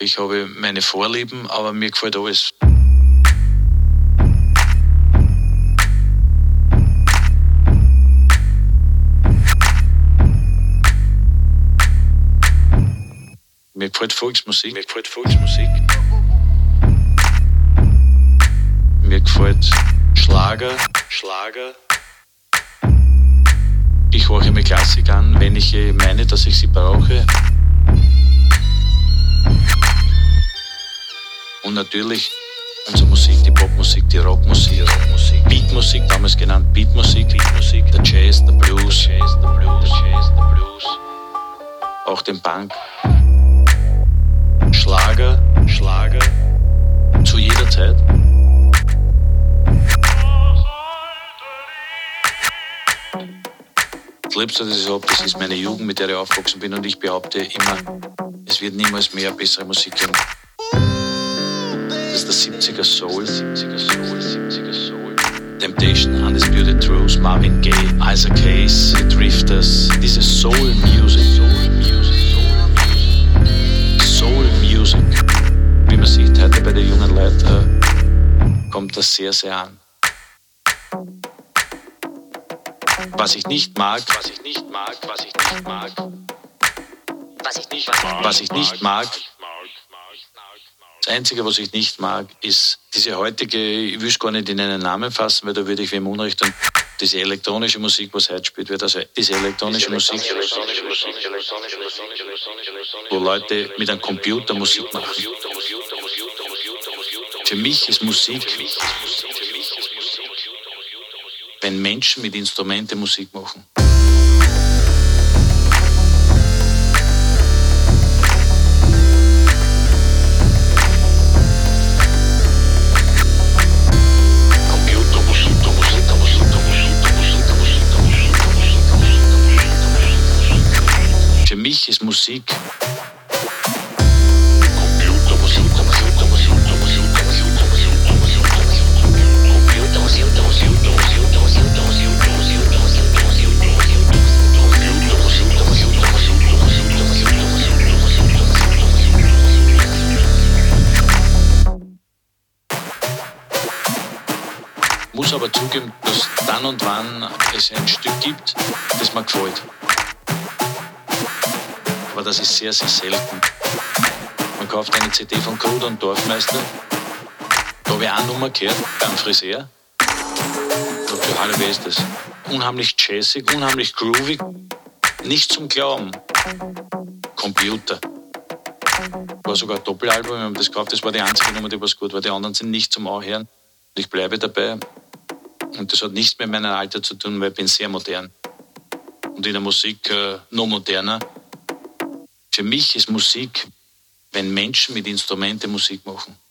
Ich habe meine Vorlieben, aber mir gefällt alles. Mir gefällt Volksmusik. Mir gefällt Volksmusik. Mir gefällt Schlager. Ich horche mir Klassik an, wenn ich meine, dass ich sie brauche. Und natürlich unsere Musik, die Popmusik, die Rockmusik, Beatmusik, damals genannt Beatmusik, der Jazz, der Blues, auch den Punk. Schlager, zu jeder Zeit. Das Liebste, das ich habe, das ist meine Jugend, mit der ich aufgewachsen bin, und ich behaupte immer, es wird niemals mehr bessere Musik geben. Das ist der 70er Soul. Temptation, Undisputed Truth, Marvin Gaye, Isaac Hayes, The Drifters, diese Soul Music. Wie man sieht, heute bei den jungen Leuten kommt das sehr, sehr an. Was ich nicht mag, das Einzige, was ich nicht mag, ist diese heutige, ich will es gar nicht in einen Namen fassen, weil da würde ich wem Unrecht tun, diese elektronische Musik, was heute gespielt wird, also diese elektronische Musik, wo Leute mit einem Computer Musik machen. Für mich ist Musik, wenn Menschen mit Instrumenten Musik machen. Für mich ist Musik muss aber zugeben, dass dann und wann es ein Stück gibt, das mir gefällt. Aber das ist sehr, sehr selten. Man kauft eine CD von Kruder und Dorfmeister, da habe ich eine Nummer gehört, beim Friseur. Ich dachte, hallo, wer ist das? Unheimlich jazzig, unheimlich groovig, nicht zum Glauben. Computer. War sogar ein Doppelalbum, wir haben das gekauft, das war die einzige Nummer, die was gut war. Die anderen sind nicht zum Anhören. Ich bleibe dabei. Und das hat nichts mit meinem Alter zu tun, weil ich bin sehr modern. Und in der Musik noch moderner. Für mich ist Musik, wenn Menschen mit Instrumenten Musik machen.